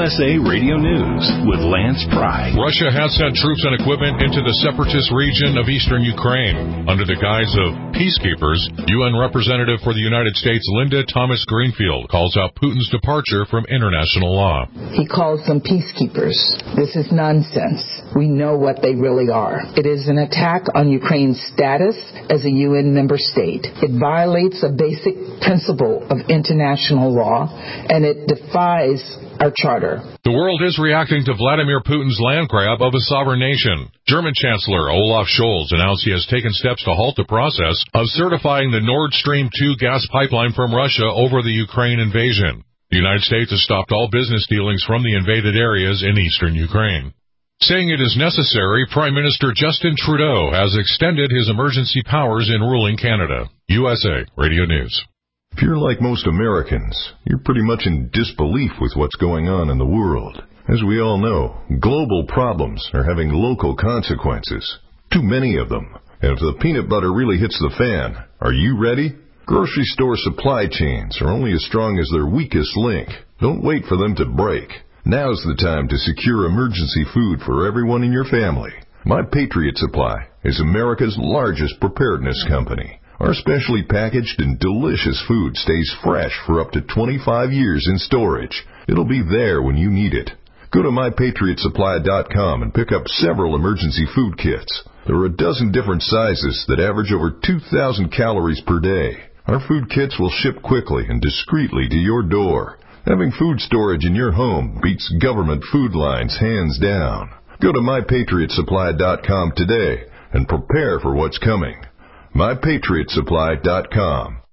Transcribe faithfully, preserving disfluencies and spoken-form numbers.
S A Radio News with Lance Pry. Russia has sent troops and equipment into the separatist region of eastern Ukraine. Under the guise of peacekeepers, U N Representative for the United States Linda Thomas-Greenfield calls out Putin's departure from international law. He calls them peacekeepers. This is nonsense. We know what they really are. It is an attack on Ukraine's status as a U N member state. It violates a basic principle of international law, and it defies our charter. The world is reacting to Vladimir Putin's land grab of a sovereign nation. German Chancellor Olaf Scholz announced he has taken steps to halt the process of certifying the Nord Stream two gas pipeline from Russia over the Ukraine invasion. The United States has stopped all business dealings from the invaded areas in eastern Ukraine. Saying it is necessary, Prime Minister Justin Trudeau has extended his emergency powers in ruling Canada. U S A Radio News. If you're like most Americans, you're pretty much in disbelief with what's going on in the world. As we all know, global problems are having local consequences. Too many of them. And if the peanut butter really hits the fan, are you ready? Grocery store supply chains are only as strong as their weakest link. Don't wait for them to break. Now's the time to secure emergency food for everyone in your family. My Patriot Supply is America's largest preparedness company. Our specially packaged and delicious food stays fresh for up to twenty-five years in storage. It'll be there when you need it. Go to my patriot supply dot com and pick up several emergency food kits. There are a dozen different sizes that average over two thousand calories per day. Our food kits will ship quickly and discreetly to your door. Having food storage in your home beats government food lines hands down. Go to my patriot supply dot com today and prepare for what's coming. my patriot supply dot com.